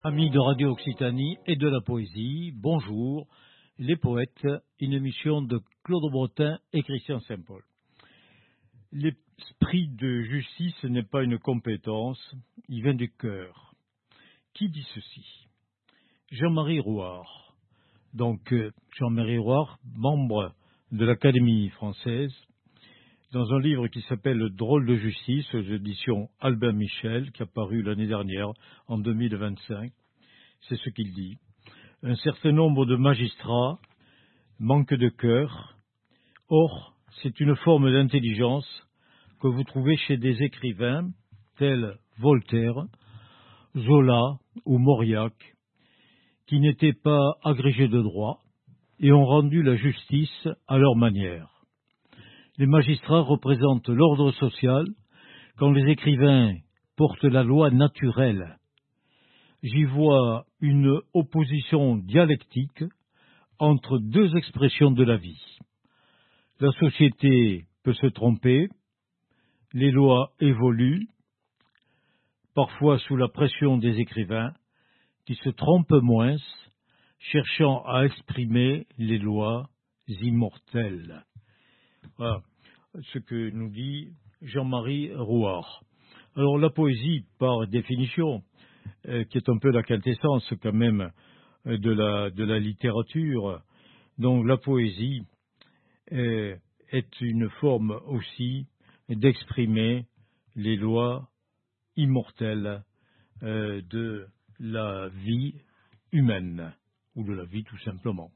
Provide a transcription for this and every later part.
Amis de Radio Occitanie et de la poésie, bonjour, les poètes, une émission de Claude Bretin et Christian Saint-Paul. L'esprit de justice n'est pas une compétence, il vient du cœur. Qui dit ceci? Jean-Marie Rouart. Donc, Jean-Marie Rouart, membre de l'Académie française, dans un livre qui s'appelle Le drôle de justice, aux éditions Albin Michel, qui a paru l'année dernière, en 2025, c'est ce qu'il dit. Un certain nombre de magistrats manquent de cœur. Or, c'est une forme d'intelligence que vous trouvez chez des écrivains tels Voltaire, Zola ou Mauriac, qui n'étaient pas agrégés de droit et ont rendu la justice à leur manière. Les magistrats représentent l'ordre social quand les écrivains portent la loi naturelle. J'y vois une opposition dialectique entre deux expressions de la vie. La société peut se tromper, les lois évoluent, parfois sous la pression des écrivains, qui se trompent moins, cherchant à exprimer les lois immortelles. Voilà ce que nous dit Jean-Marie Rouart. Alors la poésie, par définition, qui est un peu la quintessence quand même de la littérature, donc la poésie est une forme aussi d'exprimer les lois immortelles de la vie humaine, ou de la vie tout simplement.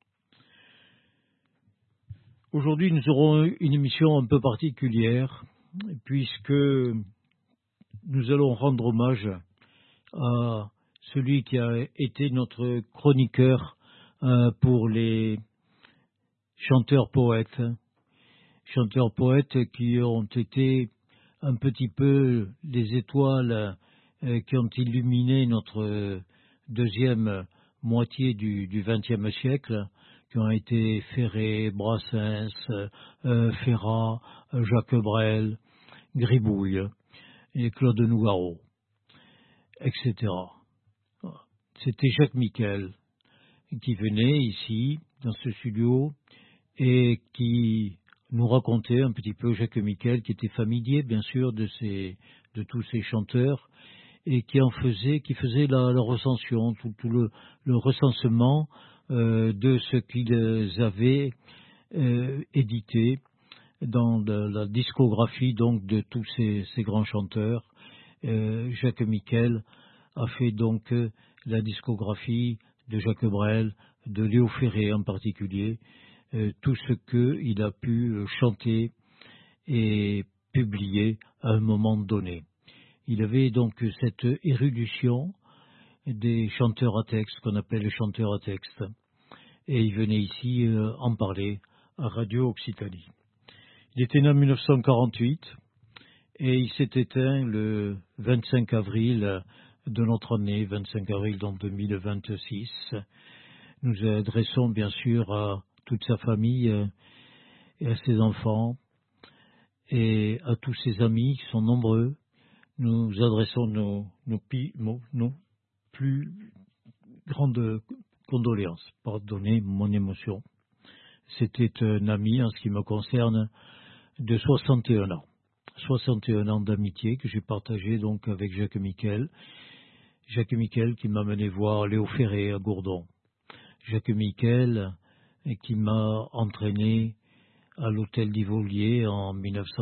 Aujourd'hui, nous aurons une émission un peu particulière, puisque nous allons rendre hommage à celui qui a été notre chroniqueur pour les chanteurs-poètes qui ont été un petit peu les étoiles qui ont illuminé notre deuxième moitié du XXe siècle, qui ont été Ferré, Brassens, Ferrat, Jacques Brel, Gribouille et Claude Nougaro, etc. C'était Jacques Miquel qui venait ici, dans ce studio, et qui nous racontait un petit peu, Jacques Miquel, qui était familier, bien sûr, de tous ces chanteurs, et qui faisait la recension, tout le recensement de ce qu'ils avaient édité dans la discographie donc de tous ces grands chanteurs. Jacques Miquel a fait donc la discographie de Jacques Brel, de Léo Ferré en particulier, tout ce qu'il a pu chanter et publier à un moment donné. Il avait donc cette érudition des chanteurs à texte, qu'on appelle les chanteurs à texte, et il venait ici en parler à Radio Occitanie. Il était né en 1948 et il s'est éteint le 25 avril de notre année, 25 avril dans 2026. Nous adressons bien sûr à toute sa famille et à ses enfants et à tous ses amis qui sont nombreux. Nous adressons nos plus grandes condoléances. Pardonnez mon émotion. C'était un ami, en ce qui me concerne, de 61 ans. 61 ans d'amitié que j'ai partagé donc avec Jacques Miquel. Jacques Miquel qui m'a mené voir Léo Ferré à Gourdon. Jacques Miquel qui m'a entraîné à l'hôtel d'Ivolier en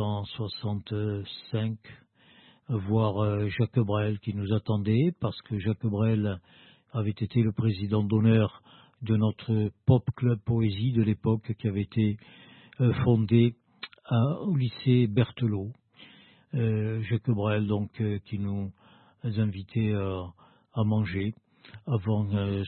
1965 voir Jacques Brel qui nous attendait, parce que Jacques Brel avait été le président d'honneur de notre Pop Club Poésie de l'époque, qui avait été fondé au lycée Berthelot. Jacques Brel donc qui nous invitait à manger avant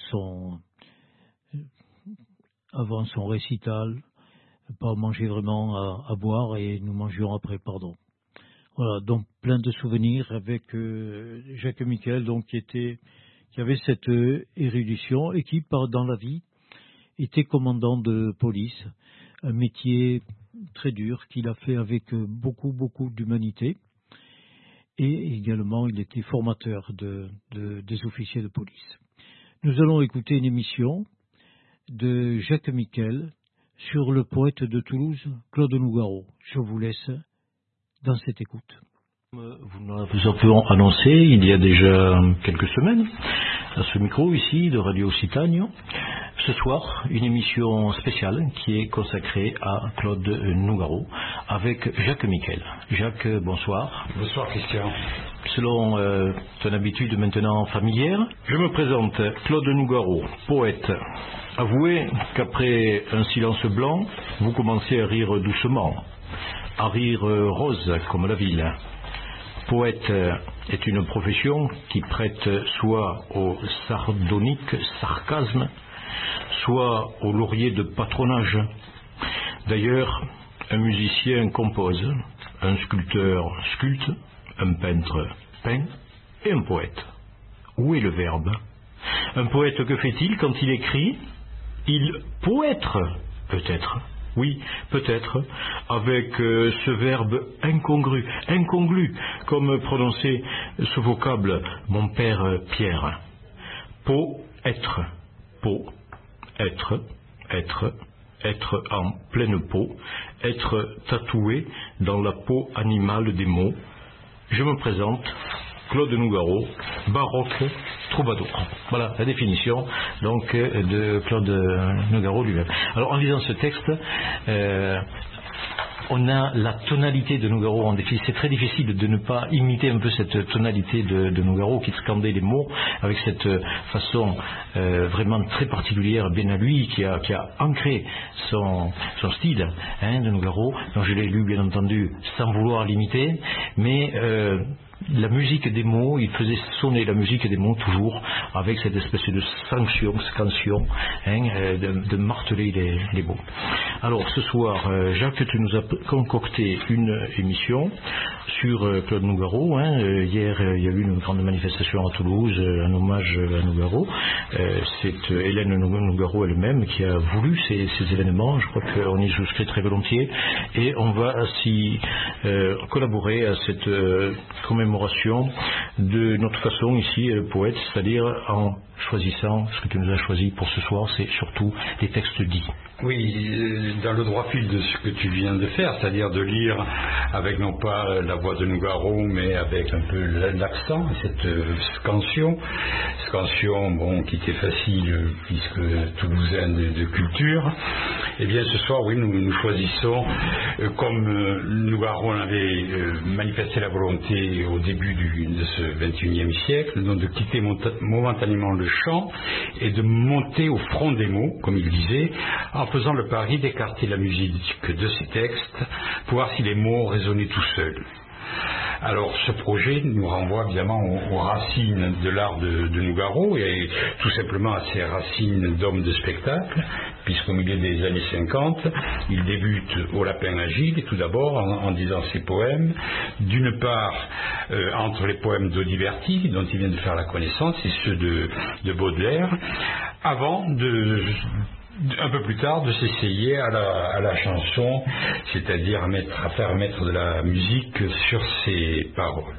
son récital, pas manger vraiment, à boire, et nous mangions après, pardon. Voilà, donc plein de souvenirs avec Jacques Miquel, donc qui avait cette érudition et qui, dans la vie, était commandant de police, un métier très dur qu'il a fait avec beaucoup d'humanité. et également il était formateur des officiers de police. Nous allons écouter une émission de Jacques Miquel sur le poète de Toulouse, Claude Nougaro. Je vous laisse dans cette écoute. Nous avons annoncé il y a déjà quelques semaines à ce micro ici de Radio Occitanie, ce soir une émission spéciale qui est consacrée à Claude Nougaro avec Jacques Miquel. Jacques, bonsoir. Bonsoir Christian. Selon ton habitude maintenant familière, je me présente Claude Nougaro, poète. Avouez qu'après un silence blanc, vous commencez à rire doucement, à rire rose comme la ville. Poète est une profession qui prête soit au sardonique sarcasme, soit au laurier de patronage. D'ailleurs, un musicien compose, un sculpteur sculpte, un peintre peint et un poète. Où est le verbe? Un poète, que fait-il quand il écrit? Il poètre, peut-être. Oui, peut-être, avec ce verbe incongru, comme prononçait ce vocable mon père Pierre. Être en pleine peau, être tatoué dans la peau animale des mots. Je me présente, Claude Nougaro, baroque troubadour. Voilà la définition donc de Claude Nougaro lui-même. Alors en lisant ce texte, on a la tonalité de Nougaro en défi. C'est très difficile de ne pas imiter un peu cette tonalité de Nougaro qui scandait les mots avec cette façon vraiment très particulière, bien à lui, qui a ancré son style de Nougaro. Donc je l'ai lu bien entendu sans vouloir l'imiter, mais la musique des mots, il faisait sonner la musique des mots toujours avec cette espèce de scansion, de marteler les mots. Alors ce soir, Jacques, tu nous as concocté une émission sur Claude Nougaro. Hier, il y a eu une grande manifestation à Toulouse, un hommage à Nougaro. C'est Hélène Nougaro elle-même qui a voulu ces événements. Je crois qu'on y souscrit très volontiers et on va s'y collaborer à cette commémoration de notre façon ici, poète, c'est-à-dire en choisissant ce que tu nous as choisi pour ce soir, c'est surtout des textes dits. Oui, dans le droit fil de ce que tu viens de faire, c'est-à-dire de lire avec non pas la voix de Nougaro, mais avec un peu l'accent, cette scansion, qui était facile puisque toulousain de culture. Eh bien ce soir, oui, nous choisissons, comme Nougaro en avait manifesté la volonté au début de ce XXIe siècle, donc de quitter momentanément le chant et de monter au front des mots, comme il disait, en faisant le pari d'écarter la musique de ces textes pour voir si les mots résonnaient tout seuls. Alors ce projet nous renvoie évidemment aux racines de l'art de Nougaro et tout simplement à ses racines d'homme de spectacle, puisqu'au milieu des années 50, il débute au Lapin Agile, tout d'abord en disant ses poèmes, d'une part entre les poèmes d'Audiberti, dont il vient de faire la connaissance, et ceux de Baudelaire, avant un peu plus tard de s'essayer à la chanson, c'est-à-dire à faire mettre de la musique sur ses paroles.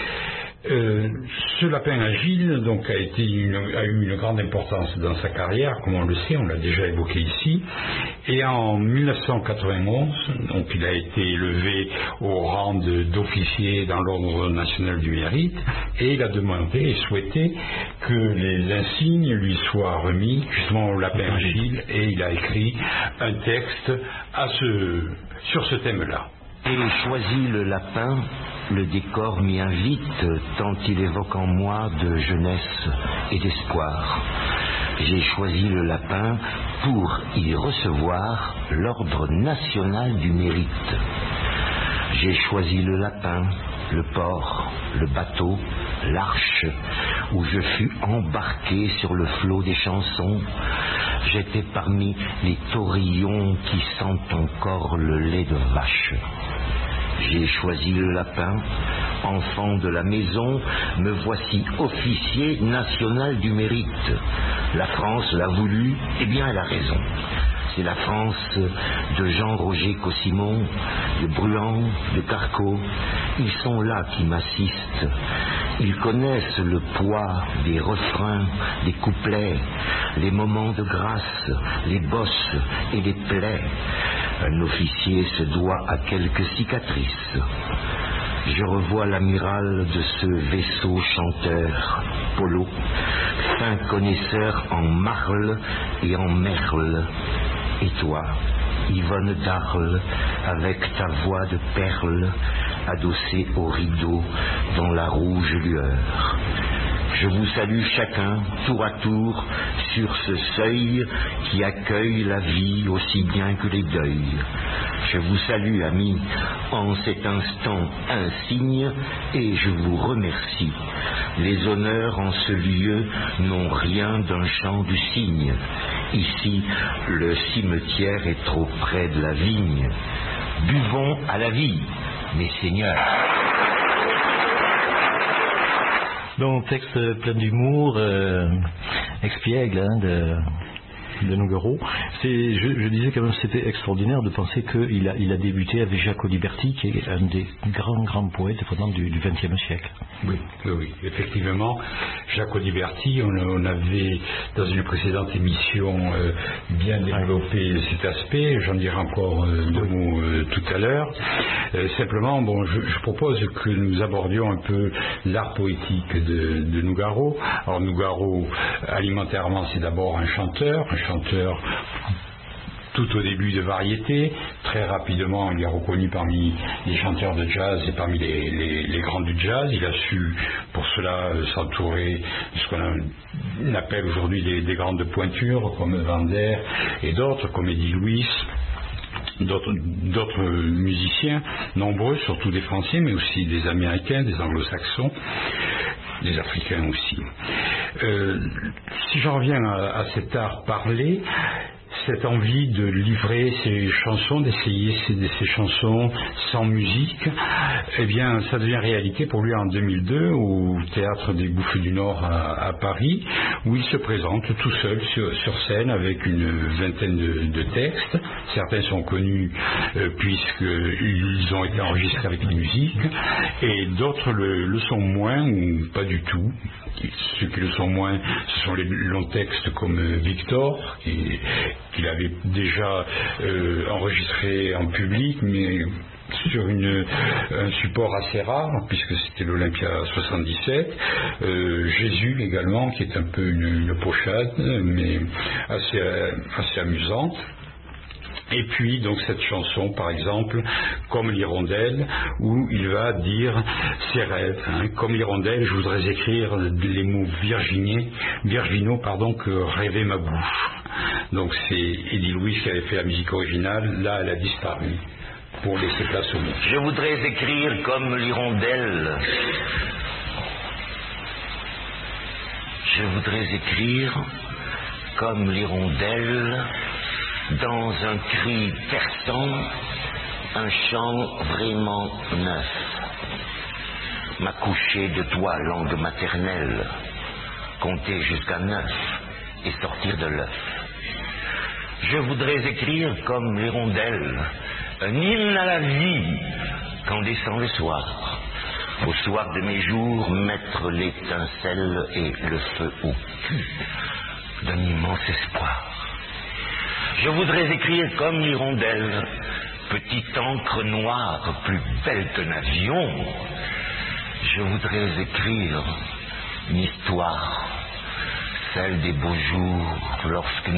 Ce Lapin Agile donc a eu une grande importance dans sa carrière, comme on le sait, on l'a déjà évoqué ici, et en 1991 donc il a été élevé au rang d'officier dans l'ordre national du mérite, et il a demandé et souhaité que les insignes lui soient remis justement au Lapin Agile, et il a écrit un texte sur ce thème-là. J'ai choisi le lapin, le décor m'y invite, tant il évoque en moi de jeunesse et d'espoir. J'ai choisi le lapin pour y recevoir l'ordre national du mérite. J'ai choisi le lapin, le port, le bateau, l'arche, où je fus embarqué sur le flot des chansons. J'étais parmi les taurillons qui sentent encore le lait de vache. J'ai choisi le lapin, enfant de la maison, me voici officier national du mérite. La France l'a voulu, eh bien elle a raison. C'est la France de Jean-Roger Cossimon, de Bruant, de Carcot. Ils sont là qui m'assistent. Ils connaissent le poids des refrains, des couplets, les moments de grâce, les bosses et les plaies. Un officier se doit à quelques cicatrices. Je revois l'amiral de ce vaisseau chanteur, Polo, fin connaisseur en marle et en merle. Et toi, Yvonne d'Arles, avec ta voix de perle, adossée au rideau dans la rouge lueur. Je vous salue chacun, tour à tour, sur ce seuil qui accueille la vie aussi bien que les deuils. Je vous salue, amis, en cet instant insigne, et je vous remercie. Les honneurs en ce lieu n'ont rien d'un chant du cygne. Ici, le cimetière est trop près de la vigne. Buvons à la vie, mes seigneurs. Donc, texte plein d'humour, expiègle de Nougaro. Je disais quand même que c'était extraordinaire de penser qu'il a débuté avec Jacques Audiberti, qui est un des grands poètes vraiment du XXe siècle. Oui, effectivement. Jacques Audiberti, on avait dans une précédente émission bien développé cet aspect. J'en dirai encore deux mots tout à l'heure. Simplement, je propose que nous abordions un peu l'art poétique de Nougaro. Alors Nougaro, alimentairement, c'est d'abord un chanteur tout au début de variété. Très rapidement, il est reconnu parmi les chanteurs de jazz et parmi les grands du jazz. Il a su, pour cela, s'entourer de ce qu'on appelle aujourd'hui des grandes pointures, comme Vander et d'autres, comme Eddie Louis, d'autres musiciens, nombreux, surtout des Français, mais aussi des Américains, des Anglo-Saxons, des Africains aussi. Si j'en reviens à cet art parlé, cette envie de livrer ses chansons, d'essayer ces chansons sans musique, eh bien, ça devient réalité pour lui en 2002 au Théâtre des Bouffes du Nord à Paris, où il se présente tout seul sur scène avec une vingtaine de textes. Certains sont connus puisqu'ils ont été enregistrés avec la musique, et d'autres le sont moins ou pas du tout. Ceux qui le sont moins, ce sont les longs textes comme Victor, qu'il avait déjà enregistré en public, mais sur un support assez rare, puisque c'était l'Olympia 77. Jésus également, qui est un peu une pochade, mais assez amusante. Et puis donc cette chanson par exemple, comme l'hirondelle, où il va dire ses rêves. Comme l'hirondelle, je voudrais écrire les mots virginaux que rêvait ma bouche. Donc c'est Eddie Louis qui avait fait la musique originale. Là, elle a disparu pour laisser place au mot. Je voudrais écrire comme l'hirondelle. Je voudrais écrire comme l'hirondelle, dans un cri perçant, un chant vraiment neuf. M'accoucher de toi, langue maternelle, compter jusqu'à 9 et sortir de l'œuf. Je voudrais écrire comme l'hirondelle, un hymne à la vie quand descend le soir. Au soir de mes jours, mettre l'étincelle et le feu au cul d'un immense espoir. Je voudrais écrire comme l'hirondelle, petite encre noire, plus belle qu'un avion. Je voudrais écrire une histoire, celle des beaux jours, lorsque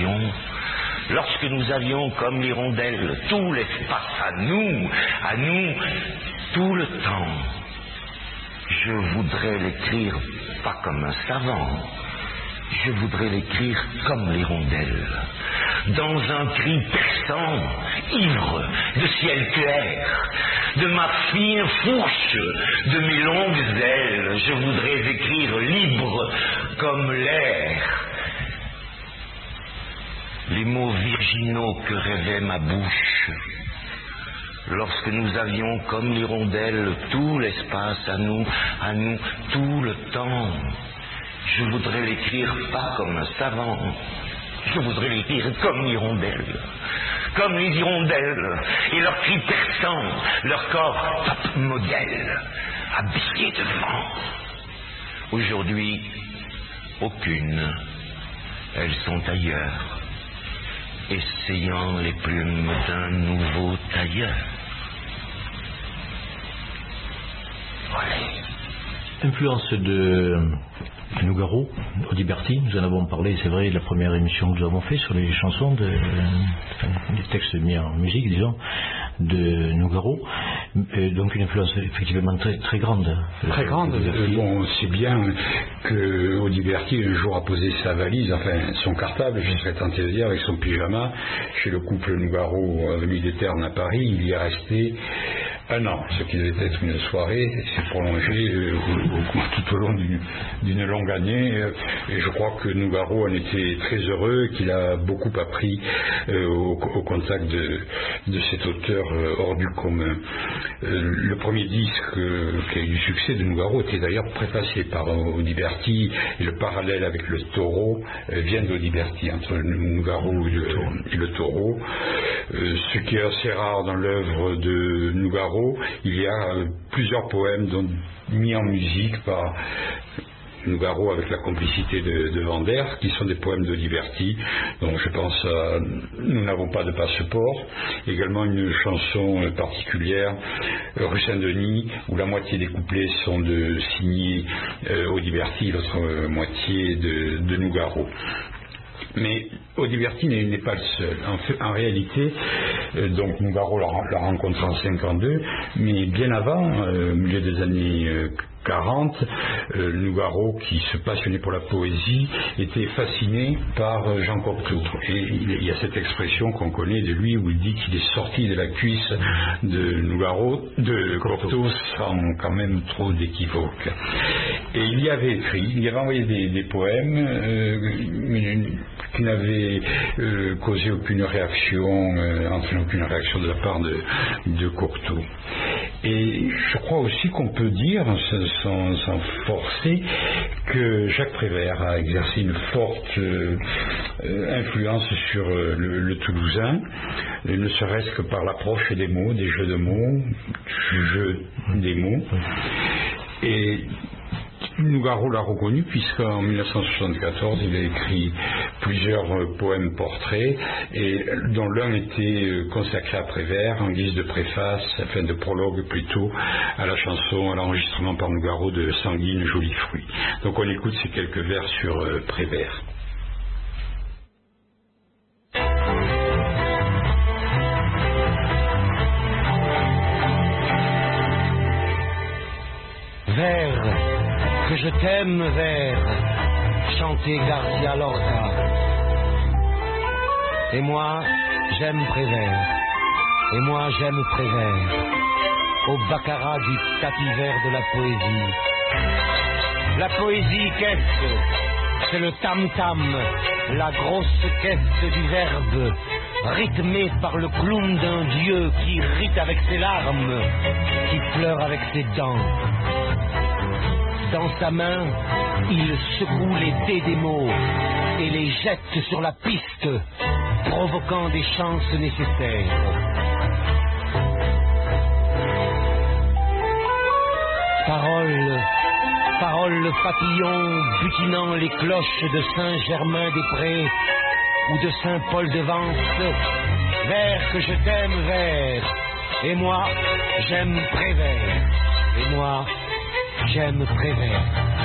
nous avions comme l'hirondelle tout l'espace à nous, tout le temps. Je voudrais l'écrire pas comme un savant, je voudrais l'écrire comme l'hirondelle, dans un cri perçant, ivre de ciel clair, de ma fine fourche, de mes longues ailes. Je voudrais écrire libre comme l'air. Les mots virginaux que rêvait ma bouche, lorsque nous avions comme l'hirondelle tout l'espace à nous, tout le temps. Je voudrais l'écrire pas comme un savant, Je voudrais les rire comme l'hirondelle. Comme les hirondelles, et leurs cris perçants, leur corps top modèle, habillés de vent. Aujourd'hui, aucune. Elles sont ailleurs, essayant les plumes d'un nouveau tailleur. Influence de Nougaro, Audiberti, nous en avons parlé, c'est vrai, la première émission que nous avons fait sur les chansons, les textes mis en musique, disons, de Nougaro. Donc une influence effectivement très, très grande. Très grande. Bon, c'est bien que Audiberti un jour a posé sa valise, enfin son cartable, je serais tenté de dire, avec son pyjama, chez le couple Nougaro, avenue des Ternes à Paris. Il y est resté 1 an, ce qui devait être une soirée, s'est prolongé tout au long d'une longue année, et je crois que Nougaro en était très heureux, qu'il a beaucoup appris au contact de cet auteur hors du commun. Le premier disque qui a eu du succès de Nougaro était d'ailleurs préfacé par Audiberti, et le parallèle avec le taureau vient d'Audiberti, entre Nougaro et le taureau. Ce qui est assez rare dans l'œuvre de Nougaro, il y a plusieurs poèmes mis en musique par Nougaro avec la complicité de Vander, qui sont des poèmes d'Audiberti. Donc je pense à Nous n'avons pas de passeport, également une chanson particulière, Rue Saint-Denis, où la moitié des couplets sont signés Audiberti, l'autre moitié de Nougaro. Mais Audiberti n'est pas le seul. En réalité, donc Nougaro l'a rencontré en 1952, mais bien avant, au milieu des années 40, Nougaro, qui se passionnait pour la poésie, était fasciné par Jean Cocteau. Et il y a cette expression qu'on connaît de lui où il dit qu'il est sorti de la cuisse de Cocteau sans quand même trop d'équivoque. Et il y avait envoyé des poèmes qui n'avaient causé aucune réaction, entraîné aucune réaction de la part de Cocteau. Et je crois aussi qu'on peut dire, sans forcer, que Jacques Prévert a exercé une forte influence sur le Toulousain, ne serait-ce que par l'approche des mots, des jeux de mots, du jeu des mots. Et Nougaro l'a reconnu puisqu'en 1974 il a écrit plusieurs poèmes portraits, et dont l'un était consacré à Prévert en guise de préface, enfin de prologue plutôt, à la chanson, à l'enregistrement par Nougaro de Sanguine, joli fruit. Donc on écoute ces quelques vers sur Prévert. Vers, que je t'aime, vers, chantait Garcia Lorca. Et moi, j'aime Prévert, et moi j'aime Prévert, au baccarat du tapis vert de la poésie. La poésie, qu'est-ce? C'est le tam-tam, la grosse caisse du verbe, rythmée par le clown d'un dieu qui rit avec ses larmes, qui pleure avec ses dents. Dans sa main, il secoue les dés des mots et les jette sur la piste, provoquant des chances nécessaires. Paroles papillons butinant les cloches de Saint-Germain-des-Prés ou de Saint-Paul-de-Vence. Vers, que je t'aime, vers, et moi j'aime Prévert, et moi j'aime Prévert.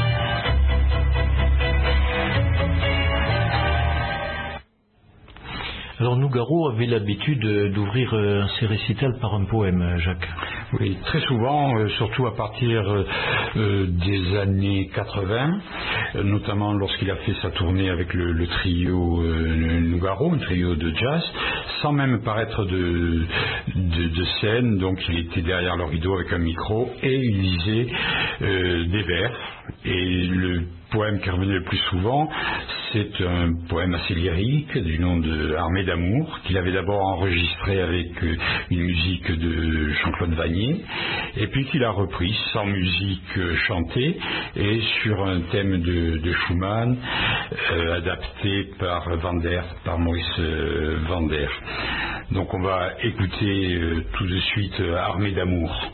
Alors Nougaro avait l'habitude d'ouvrir ses récitals par un poème, Jacques. Oui, très souvent, surtout à partir des années 80, notamment lorsqu'il a fait sa tournée avec le trio Nougaro, un trio de jazz, sans même paraître de scène. Donc il était derrière le rideau avec un micro et il lisait des vers. Et le poème qui revenait le plus souvent, c'est un poème assez lyrique du nom de Armée d'amour, qu'il avait d'abord enregistré avec une musique de Jean-Claude Vannier, et puis qu'il a repris sans musique chantée et sur un thème de Schumann, adapté par Maurice Vander. Donc on va écouter tout de suite Armée d'amour.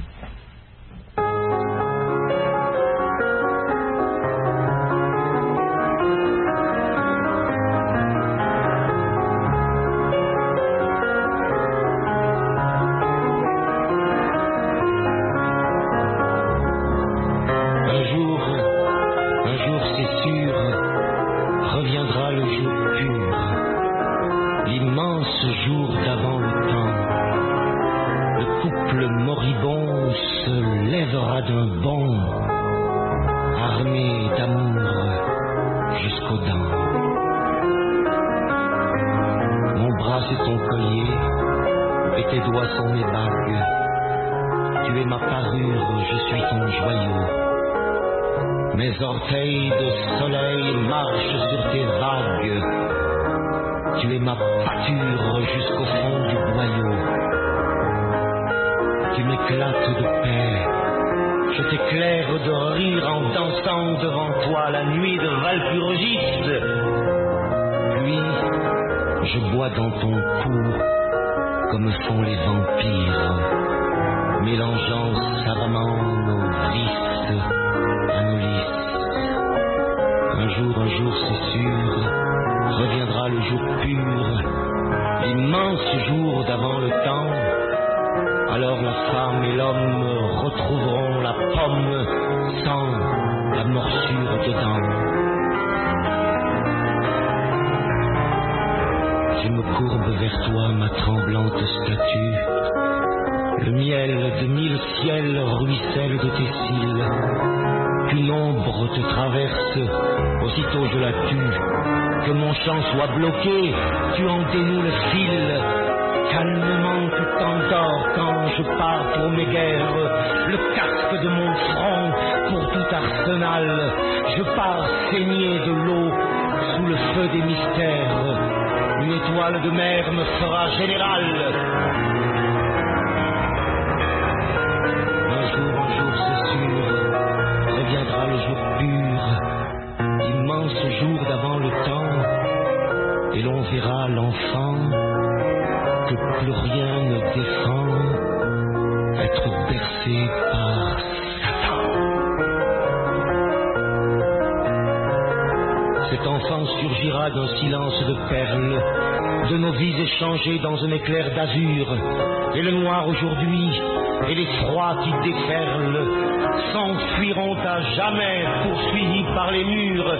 Dans un éclair d'azur, et le noir aujourd'hui, et les froids qui déferlent, s'enfuiront à jamais, poursuivis par les murs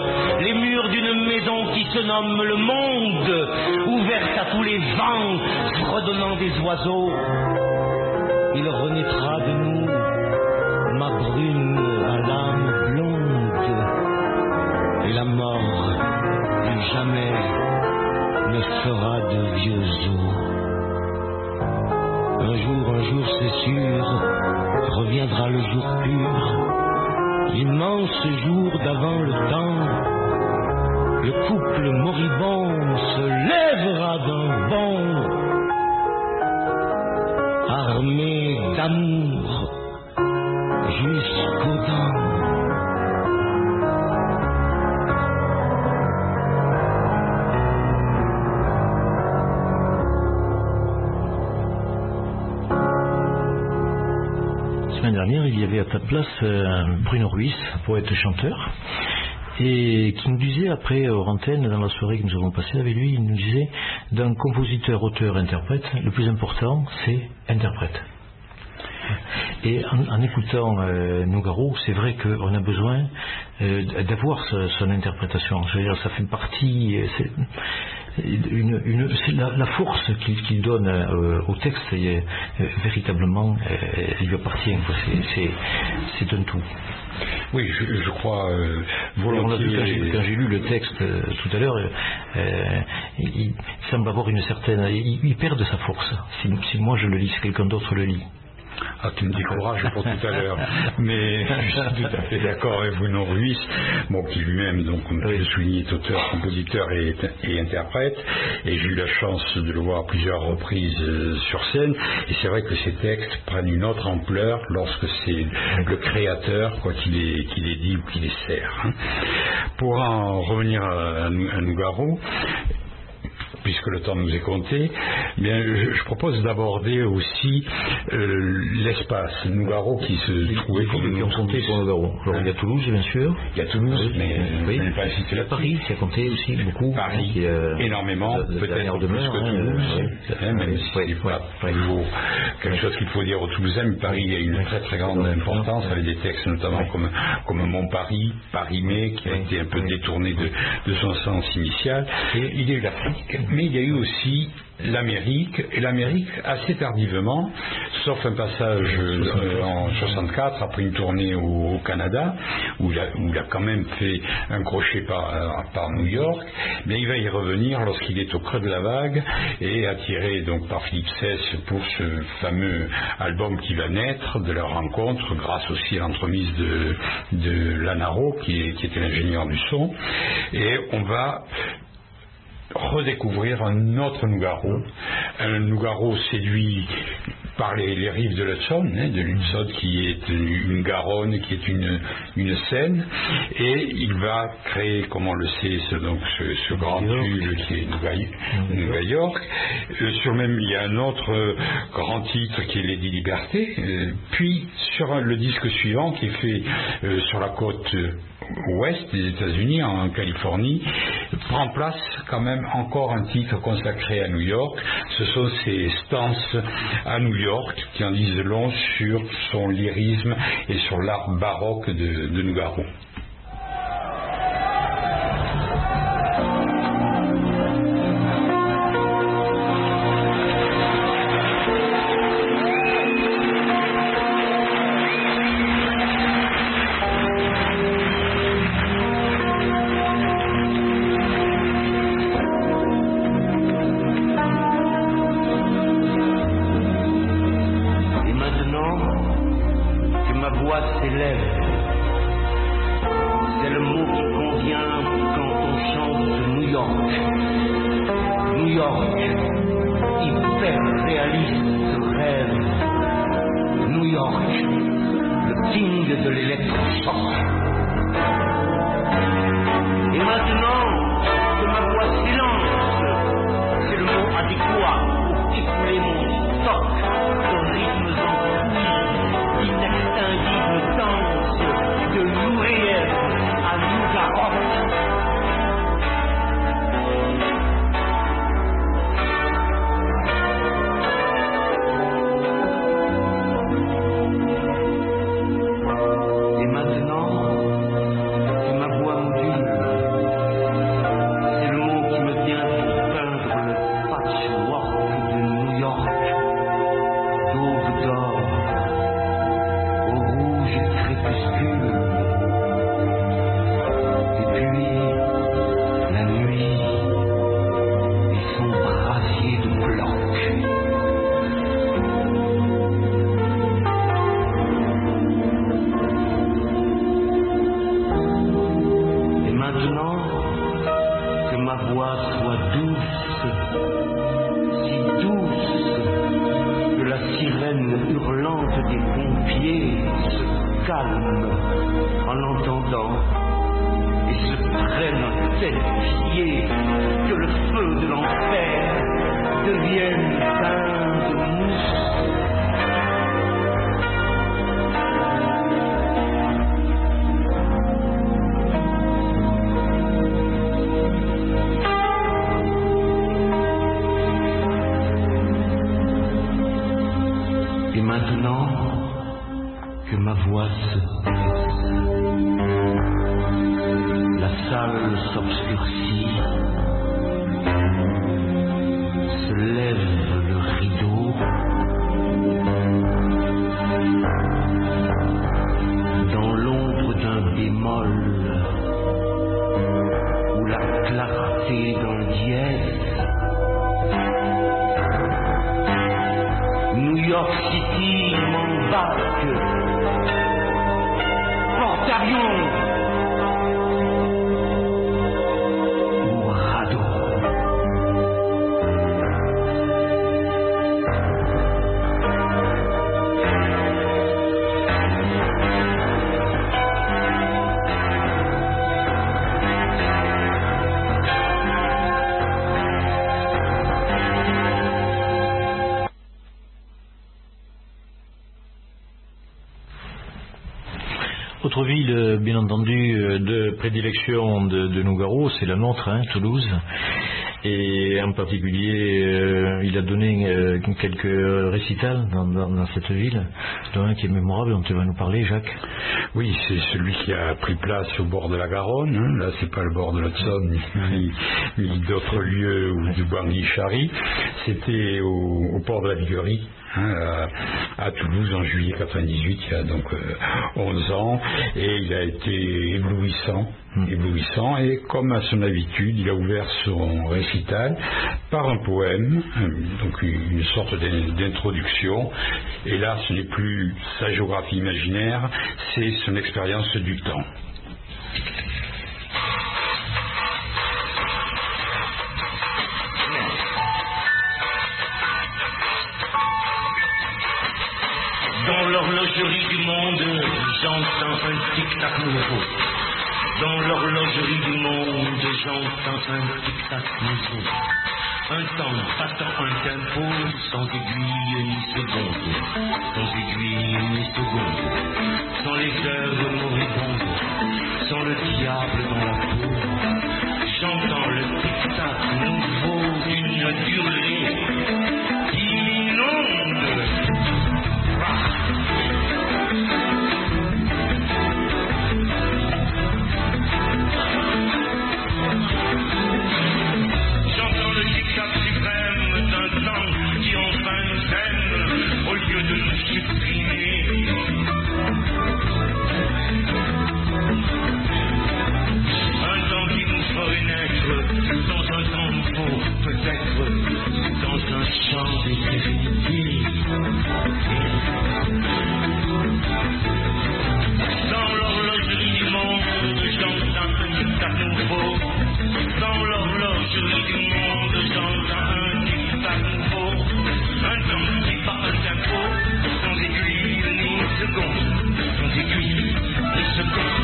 d'une maison qui se nomme le monde, ouverte à tous les vents, fredonnant des oiseaux. Il renaîtra de nous, ma brune à l'âme blonde, et la mort, plus jamais, ne fera de vieux os. Un jour, c'est sûr, reviendra le jour pur, l'immense jour d'avant le temps. Le couple moribond se lèvera d'un bond, armé d'amour jusqu'aux dents. Dernière, il y avait à ta place Bruno Ruiz, poète-chanteur, et qui nous disait après, hors antenne, dans la soirée que nous avons passée avec lui, il nous disait, d'un compositeur, auteur, interprète, le plus important, c'est interprète. Et en écoutant Nougaro, c'est vrai qu'on a besoin d'avoir son interprétation. Je veux dire, ça fait partie... c'est la force qu'il donne au texte, véritablement, elle lui appartient. C'est un tout. Oui, je crois volontiers. Quand j'ai lu le texte tout à l'heure, il semble avoir une certaine... Il perd de sa force. Si moi je le lis, si quelqu'un d'autre le lit. Ah, tu me décourages pour tout à l'heure, mais je suis tout à fait d'accord avec Bruno Ruiz, bon, qui lui-même, donc, comme tu le soulignais, est auteur, compositeur et interprète, et j'ai eu la chance de le voir à plusieurs reprises sur scène, et c'est vrai que ces textes prennent une autre ampleur lorsque c'est le créateur, quoi qu'il est dit ou qu'il les sert. Hein. Pour en revenir à Nougaro, puisque le temps nous est compté, eh bien, je propose d'aborder aussi l'espace. Nougaro qui se trouvait comme qui ont compté pour Nougaro. Alors, il y a Toulouse, bien sûr. Il y a Toulouse, mais oui. je n'ai pas cité là. Paris, qui a compté aussi beaucoup. Paris, énormément, peut-être plus que Toulouse, même si c'est pas quelque chose qu'il faut dire aux Toulousains, mais Paris a une très très grande importance, avec des textes notamment comme Mon Paris, Paris-Mais, qui a été un peu détourné de son sens initial. Et il y a eu l'Afrique, mais il y a eu aussi l'Amérique, et l'Amérique assez tardivement, sauf un passage en 64 après une tournée au Canada où il a quand même fait un crochet par New York, mais il va y revenir lorsqu'il est au creux de la vague et attiré donc par Philippe Sess pour ce fameux album qui va naître de leur rencontre grâce aussi à l'entremise de Lanaro qui était l'ingénieur du son, et on va redécouvrir un autre Nougaro séduit par les rives de l'Hudson, de l'Hudson qui est une Garonne, qui est une Seine, et il va créer, comme on le sait, ce grand tube qui est New York. Il y a un autre grand titre qui est Lady Liberté, puis sur le disque suivant qui est fait sur la côte ouest des États-Unis, en Californie, prend place quand même encore un titre consacré à New York. Ce sont ces stances à New York qui en disent long sur son lyrisme et sur l'art baroque de Nougaro. New York City, barque, porte-avions ou radeau. Autre ville, bien entendu, de prédilection de Nougaro, c'est la nôtre, hein, Toulouse. Et en particulier, il a donné quelques récitals dans cette ville, dont un qui est mémorable, dont tu vas nous parler, Jacques. Oui, c'est celui qui a pris place au bord de la Garonne. Hein. Là, c'est pas le bord de l'Hudson, ni d'autres lieux ou du Bangui-Chari. C'était au port de la Viguerie. À Toulouse en juillet 98, il y a donc 11 ans, et il a été éblouissant, et comme à son habitude, il a ouvert son récital par un poème, donc une sorte d'introduction, et là ce n'est plus sa géographie imaginaire, c'est son expérience du temps. Dans l'horlogerie du monde, j'entends un tic-tac nouveau. Dans l'horlogerie du monde, j'entends un tic-tac nouveau. Un temps battant un tempo, sans aiguille ni seconde. Sans aiguille ni seconde. Sans les heures moribondes. Sans le diable dans la peau. J'entends le tic-tac nouveau d'une durée qui m'inonde. J'entends le tic-tac suprême d'un temps qui enfin nous aime au lieu de nous supprimer. Un temps qui nous ferait naître dans un temps nouveau, peut-être dans un champ d'éternité. Dans l'horlogerie du monde, j'entends un tic-tac nouveau. Dans l'horlogerie du monde, j'entends un tic-tac nouveau. Un temps qui bat un tempo, sans aiguille ni seconde. Sans aiguille ni seconde.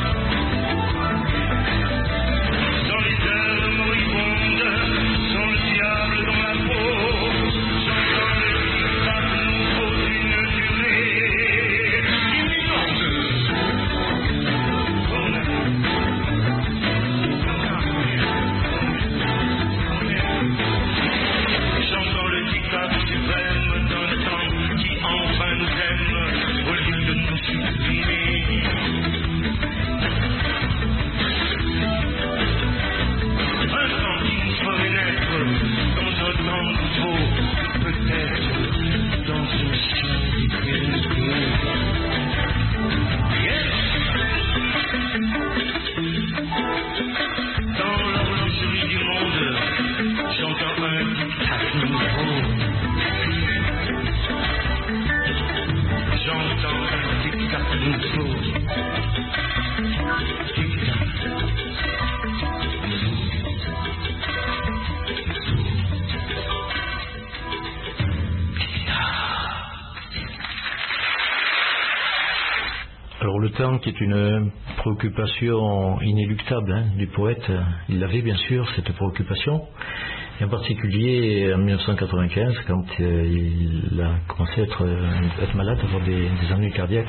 Dans les heures moribondes, sans le diable dans la peau. J'entends le tic-tac nouveau d'une durée imminente. J'entends le tic-tac suprême d'un temps qui enfin nous aime au lieu de nous supprimer. Un temps qui nous ferait naître dans un temps nouveau, peut-être dans un champ d'éternité. Dans l'horlogerie du monde, j'entends un tic-tac nouveau. J'entends un tic-tac nouveau. Tic-tac. Alors le temps qui est une préoccupation inéluctable, hein, du poète, il avait bien sûr cette préoccupation, et en particulier en 1995 quand il a commencé à être malade, à avoir des ennuis cardiaques.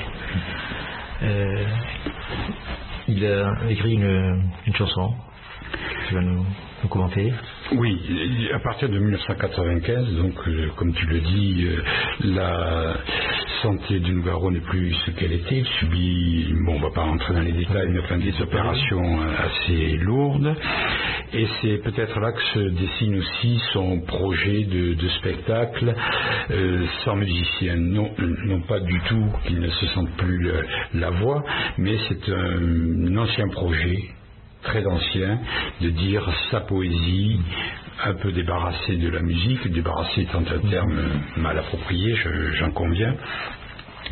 Il a écrit une chanson. Tu vas nous commenter. Oui, à partir de 1995, donc comme tu le dis, la santé de Nougaro n'est plus ce qu'elle était. Il subit, bon, on ne va pas rentrer dans les détails, mais enfin des opérations assez lourdes. Et c'est peut-être là que se dessine aussi son projet de spectacle sans musicien. Non pas du tout qu'il ne se sente plus la voix, mais c'est un ancien projet, très ancien, de dire sa poésie, un peu débarrassée de la musique, débarrassée étant un terme mal approprié, j'en conviens,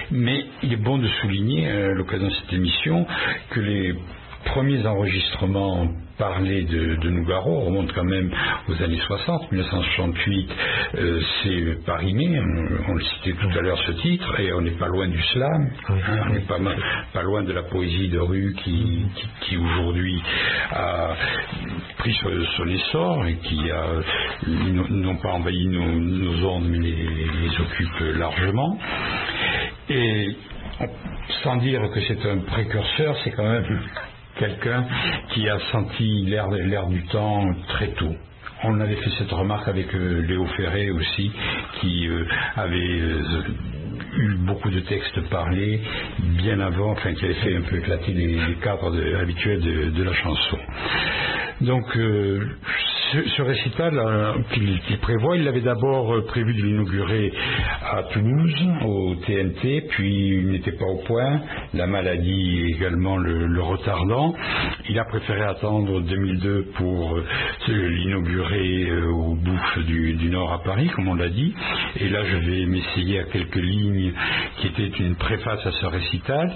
Mais il est bon de souligner, à l'occasion de cette émission, que les premiers enregistrements parlés de Nougaro remontent quand même aux années 60, 1968, c'est Paris-Mai, on le citait tout à l'heure ce titre, et on n'est pas loin du slam, on n'est pas loin de la poésie de rue qui aujourd'hui a pris son essor et qui a non pas envahi nos ondes mais les occupe largement. Et sans dire que c'est un précurseur, c'est quand même quelqu'un qui a senti l'air du temps très tôt. On avait fait cette remarque avec Léo Ferré aussi, qui avait eu beaucoup de textes parlés bien avant, enfin qui avait fait un peu éclater les cadres habituels de la chanson. Donc ce récital qu'il prévoit, il avait d'abord prévu de l'inaugurer à Toulouse, au TNT, puis il n'était pas au point, la maladie également le retardant. Il a préféré attendre 2002 pour l'inaugurer au Bouffes du Nord à Paris, comme on l'a dit. Et là, je vais m'essayer à quelques lignes qui étaient une préface à ce récital.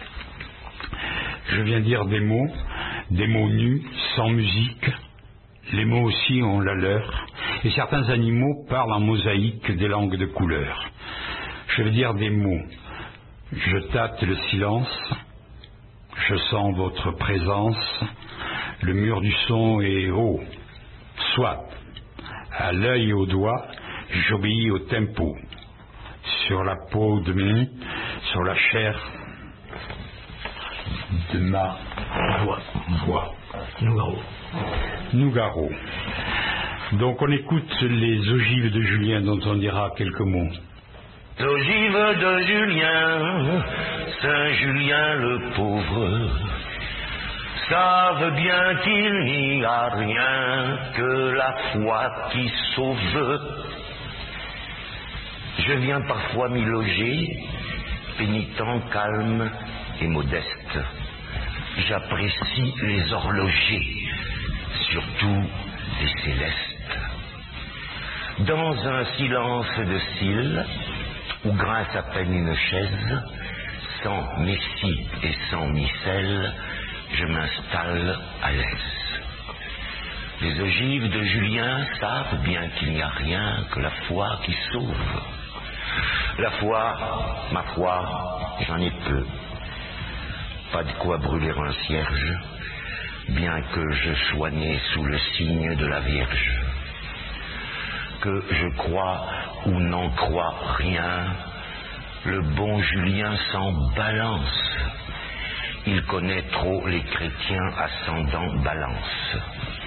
Je viens dire des mots nus, sans musique. Les mots aussi ont la leur, et certains animaux parlent en mosaïque des langues de couleur. Je veux dire des mots. Je tâte le silence, je sens votre présence, le mur du son est haut. Soit, à l'œil et au doigt, j'obéis au tempo. Sur la peau de mes, sur la chair de ma voix. Nougaro. Donc on écoute les ogives de Julien dont on dira quelques mots. Ogives de Julien, Saint-Julien le pauvre, savent bien qu'il n'y a rien que la foi qui sauve. Je viens parfois m'y loger, pénitent, calme et modeste. J'apprécie les horlogers, surtout les célestes. Dans un silence de cils, où grince à peine une chaise, sans messie et sans micelle, je m'installe à l'aise. Les ogives de Julien savent bien qu'il n'y a rien que la foi qui sauve. La foi, ma foi, j'en ai peu. Pas de quoi brûler un cierge, bien que je sois né sous le signe de la Vierge. Que je crois ou n'en crois rien, le bon Julien s'en balance. Il connaît trop les chrétiens ascendant balance.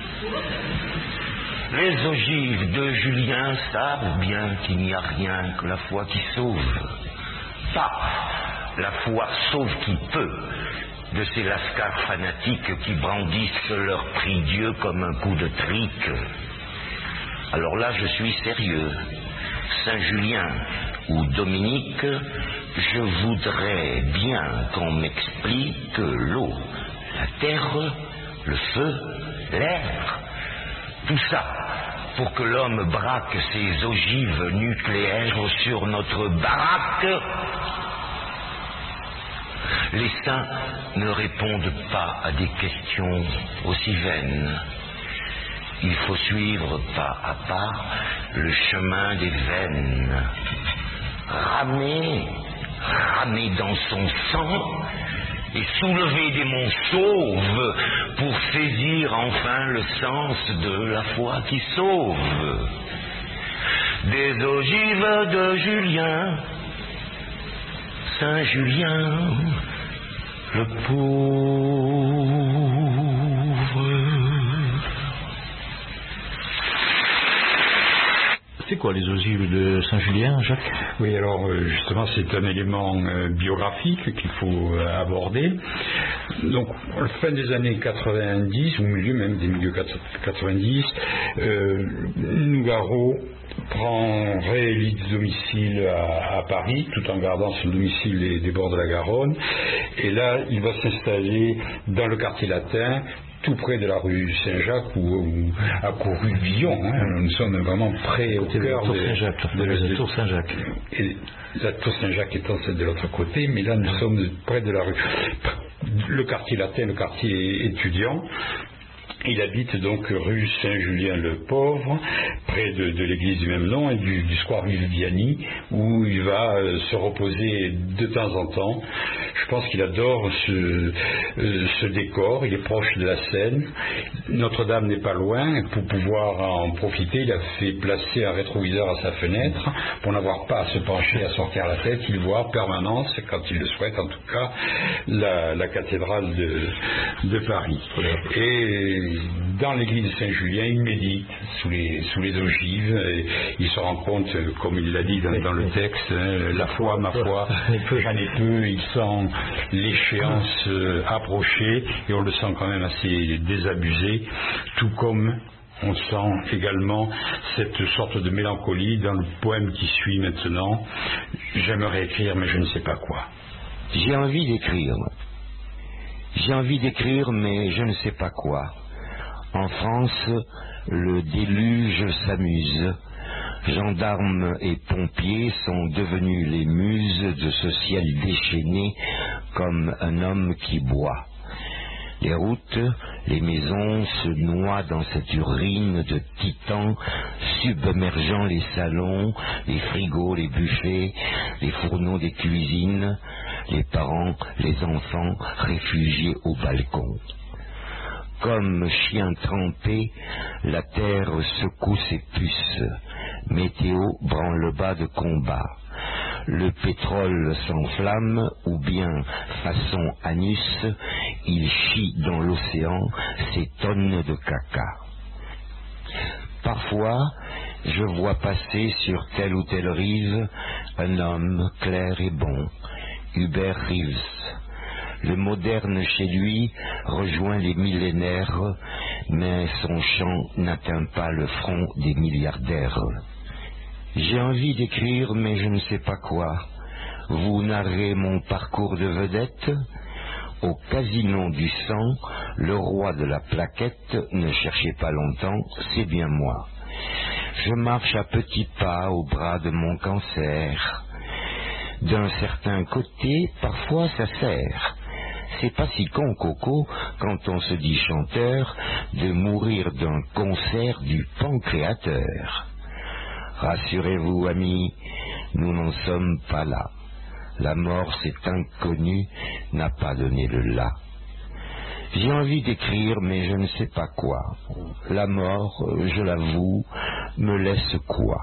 Les ogives de Julien savent bien qu'il n'y a rien que la foi qui sauve. Pas la foi sauve qui peut, de ces lascars fanatiques qui brandissent leur prie-dieu comme un coup de trique. Alors là, je suis sérieux. Saint-Julien ou Dominique, je voudrais bien qu'on m'explique l'eau, la terre, le feu, l'air, tout ça, pour que l'homme braque ses ogives nucléaires sur notre baraque. Les saints ne répondent pas à des questions aussi vaines. Il faut suivre pas à pas le chemin des veines. Ramer dans son sang et soulever des monts chauves pour saisir enfin le sens de la foi qui sauve. Des ogives de Julien, Saint-Julien le pauvre. C'est quoi les ogives de Saint-Julien, Jacques? Oui, alors justement c'est un élément biographique qu'il faut aborder. Donc, à la fin des années 90, ou au milieu même des milieux 90, Nougaro réélit domicile à Paris, tout en gardant son domicile des bords de la Garonne. Et là, il va s'installer dans le quartier latin, tout près de la rue Saint-Jacques ou à rue Villon. Nous sommes vraiment près au cœur de la tour Saint-Jacques. Et la tour Saint-Jacques étant celle de l'autre côté, mais là nous sommes près de la rue. Le quartier latin, le quartier étudiant. Il habite donc rue Saint-Julien-le-Pauvre, près de l'église du même nom et du square Viviani, où il va se reposer de temps en temps. Je pense qu'il adore ce décor, il est proche de la Seine. Notre-Dame n'est pas loin, pour pouvoir en profiter, il a fait placer un rétroviseur à sa fenêtre, pour n'avoir pas à se pencher, à sortir la tête, il voit en permanence, quand il le souhaite en tout cas, la cathédrale de Paris. Et dans l'église de Saint-Julien, il médite sous les ogives, et il se rend compte, comme il l'a dit dans le texte, la foi, ma foi, j'en ai peu, il sent l'échéance approcher, et on le sent quand même assez désabusé, tout comme on sent également cette sorte de mélancolie dans le poème qui suit maintenant. J'aimerais écrire, mais je ne sais pas quoi. J'ai envie d'écrire. J'ai envie d'écrire, mais je ne sais pas quoi. En France, le déluge s'amuse. Gendarmes et pompiers sont devenus les muses de ce ciel déchaîné comme un homme qui boit. Les routes, les maisons se noient dans cette urine de titans, submergeant les salons, les frigos, les buffets, les fourneaux des cuisines, les parents, les enfants réfugiés au balcon. Comme chien trempé, la terre secoue ses puces. Météo branle-bas de combat. Le pétrole s'enflamme, ou bien, façon anus, il chie dans l'océan ses tonnes de caca. Parfois, je vois passer sur telle ou telle rive un homme clair et bon, Hubert Reeves. Le moderne chez lui rejoint les millénaires, mais son chant n'atteint pas le front des milliardaires. J'ai envie d'écrire, mais je ne sais pas quoi. Vous narrez mon parcours de vedette. Au casino du sang, le roi de la plaquette, ne cherchez pas longtemps, c'est bien moi. Je marche à petits pas au bras de mon cancer. D'un certain côté, parfois ça sert. C'est pas si con, Coco, quand on se dit chanteur, de mourir d'un concert du pancréateur. Rassurez-vous, amis, nous n'en sommes pas là. La mort, cet inconnu, n'a pas donné le là. J'ai envie d'écrire, mais je ne sais pas quoi. La mort, je l'avoue, me laisse quoi?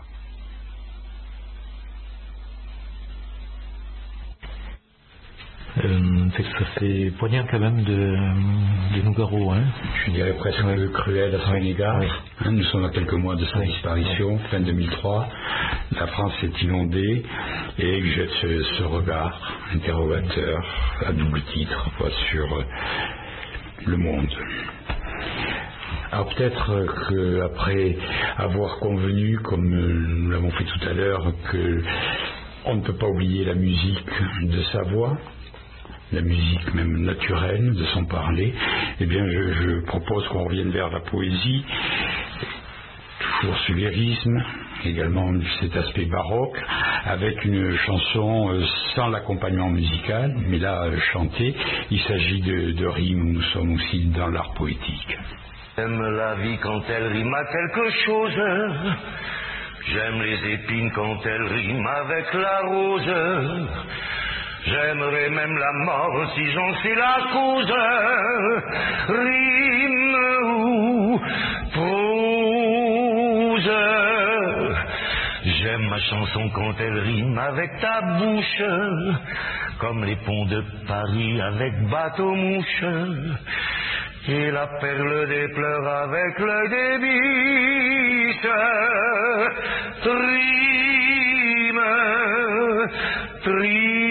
Ça fait poignant quand même de Nougaro, hein. Je dirais presque cruel à son égard. Oui. Nous sommes à quelques mois de sa disparition, fin 2003. La France est inondée et il jette ce regard interrogateur à double titre sur le monde. Alors peut-être qu'après avoir convenu, comme nous l'avons fait tout à l'heure, qu'on ne peut pas oublier la musique de sa voix, la musique même naturelle de son parler, eh bien je propose qu'on revienne vers la poésie, toujours ce lyrisme, également cet aspect baroque, avec une chanson sans l'accompagnement musical, mais là chantée. Il s'agit de rimes, nous sommes aussi dans l'art poétique. J'aime la vie quand elle rime à quelque chose. J'aime les épines quand elles riment avec la rose. J'aimerais même la mort si j'en sais la cause. Rime ou prose. J'aime ma chanson quand elle rime avec ta bouche, comme les ponts de Paris avec bateau-mouche, et la perle des pleurs avec le débiche. Rime, triste.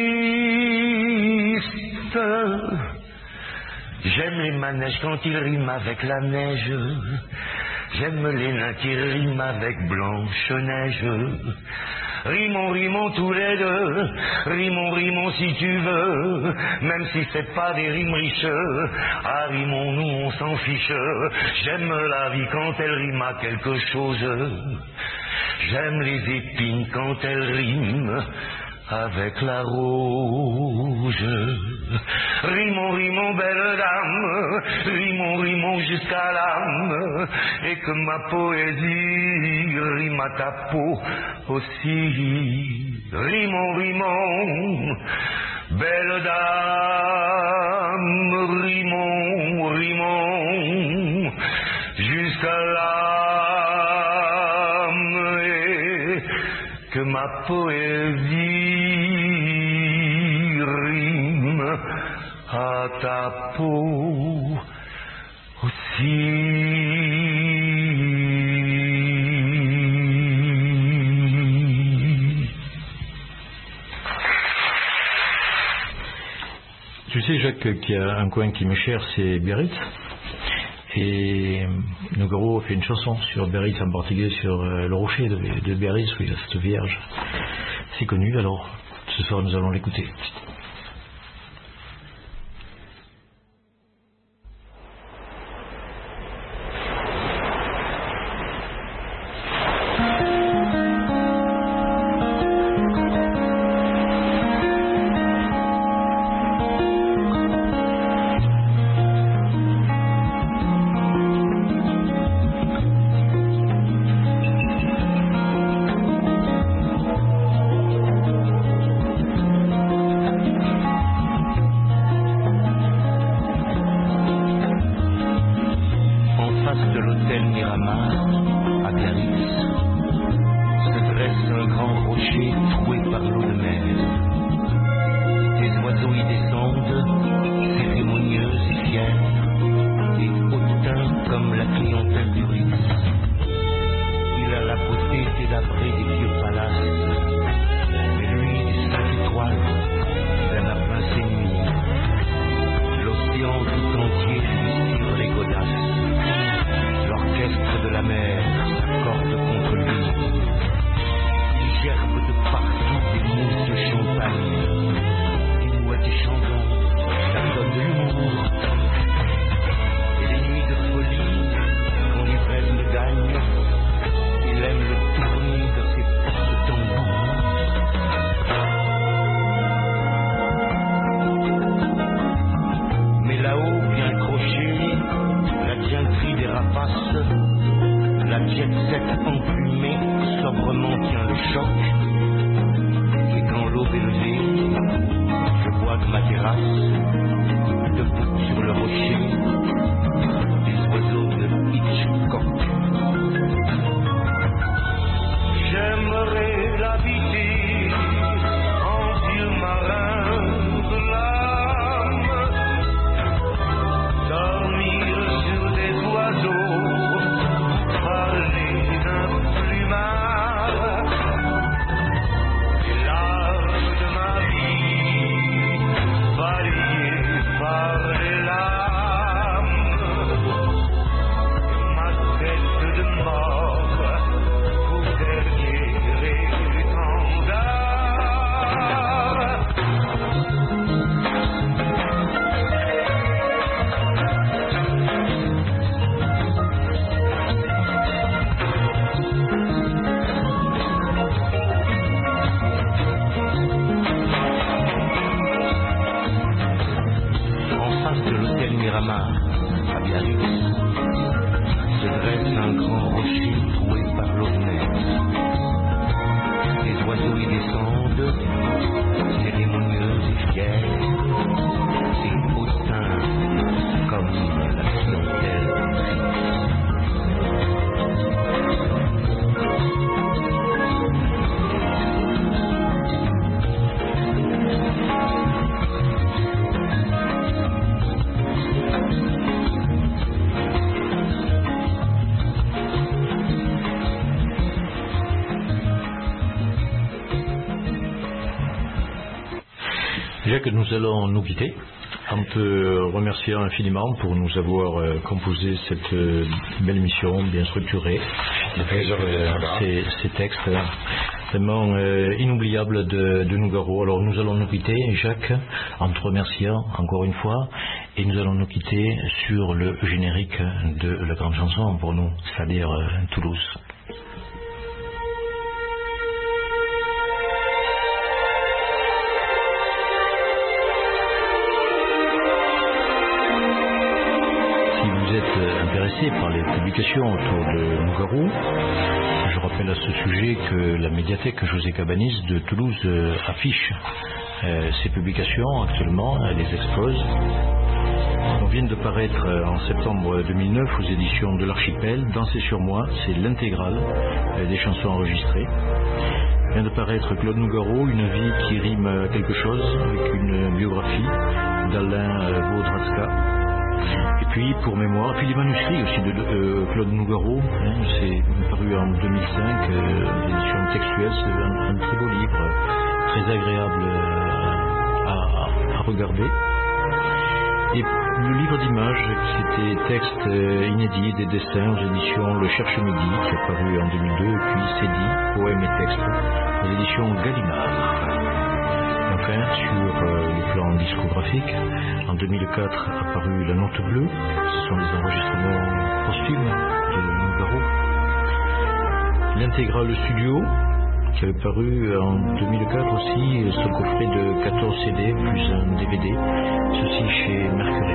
J'aime les manèges quand ils riment avec la neige. J'aime les nains qui riment avec Blanche-Neige. rimons tous les deux, rimons si tu veux, même si c'est pas des rimes riches, ah rimons-nous, on s'en fiche, j'aime la vie quand elle rime à quelque chose, j'aime les épines quand elles riment avec la rose. Rimons, belle dame, rimons jusqu'à l'âme, et que ma poésie rime à ta peau aussi. Rimons, belle dame, rimons, jusqu'à l'âme, et que ma poésie rime à ta peau aussi. Tu sais, Jacques, qu'il y a un coin qui m'est cher, c'est Biarritz. Et Nougaro a fait une chanson sur Biarritz, en particulier sur le rocher de Biarritz, où il y a cette vierge. C'est connu, alors ce soir nous allons l'écouter. Que nous allons nous quitter en te remerciant infiniment pour nous avoir composé cette belle émission bien structurée, ces textes vraiment inoubliable de Nougaro. Alors nous allons nous quitter, Jacques, en te remerciant encore une fois, et nous allons nous quitter sur le générique de la grande chanson pour nous, c'est-à-dire Toulouse. Si vous êtes intéressé par les publications autour de Nougaro, je rappelle à ce sujet que la médiathèque José Cabanis de Toulouse affiche ces publications actuellement, elle les expose. On vient de paraître en septembre 2009 aux éditions de l'Archipel, Danser sur moi, c'est l'intégrale des chansons enregistrées. Vient de paraître Claude Nougaro, Une vie qui rime à quelque chose, avec une biographie d'Alain Vaudratska. Et puis pour mémoire, puis les manuscrits aussi de Claude Nougaro, c'est paru en 2005, l'édition textuelle, c'est un très beau livre, très agréable à regarder. Et le livre d'images, c'était texte inédit, des dessins aux éditions Le Cherche Midi, qui est paru en 2002, et puis Cédie, poèmes et textes, aux éditions Gallimard. Enfin, sur le plan discographique, en 2004 a paru La Note Bleue, ce sont les enregistrements posthumes de Nougaro. L'intégrale studio, qui avait paru en 2004 aussi, sur le coffret de 14 CD plus un DVD, ceci chez Mercury.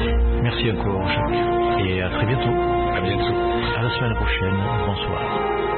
Merci encore, Jacques, et à très bientôt. À bientôt. À la semaine prochaine. Bonsoir.